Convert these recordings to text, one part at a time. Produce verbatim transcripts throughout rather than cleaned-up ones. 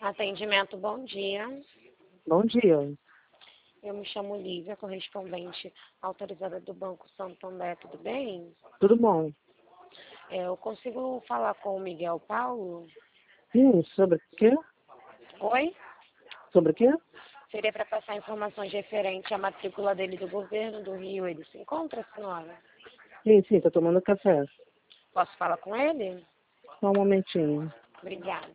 Atendimento, bom dia. Bom dia. Eu me chamo Lívia, correspondente autorizada do Banco Santander, tudo bem? Tudo bom? É, eu consigo falar com o Miguel Paulo? Sim, sobre o quê? Oi? Sobre o quê? Seria para passar informações referentes à matrícula dele do governo do Rio. Ele se encontra, senhora? Sim, sim, tô tomando café. Posso falar com ele? Só um momentinho. Obrigada.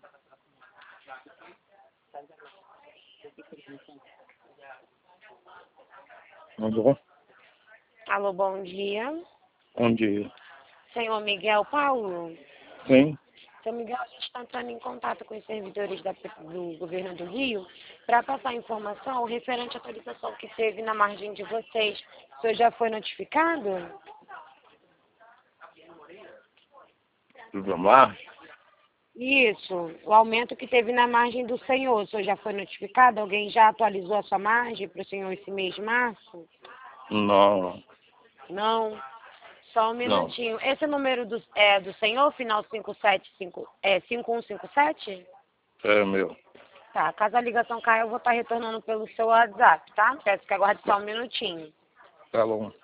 Alô? Alô, bom dia. Bom dia. Senhor Miguel Paulo? Sim? Senhor Miguel, a gente está entrando em contato com os servidores da, do governo do Rio para passar informação referente à atualização que teve na margem de vocês. O senhor já foi notificado? Tudo bem? Isso, o aumento que teve na margem do senhor. O senhor já foi notificado? Alguém já atualizou a sua margem para o senhor esse mês de março? Não, Não? Só um não. minutinho. Esse é o número do, é, do senhor, final cinco sete cinco, é, cinco um cinco sete? É meu. Tá, caso a ligação caia, eu vou estar retornando pelo seu WhatsApp, tá? Peço que aguarde só um minutinho. Tá bom.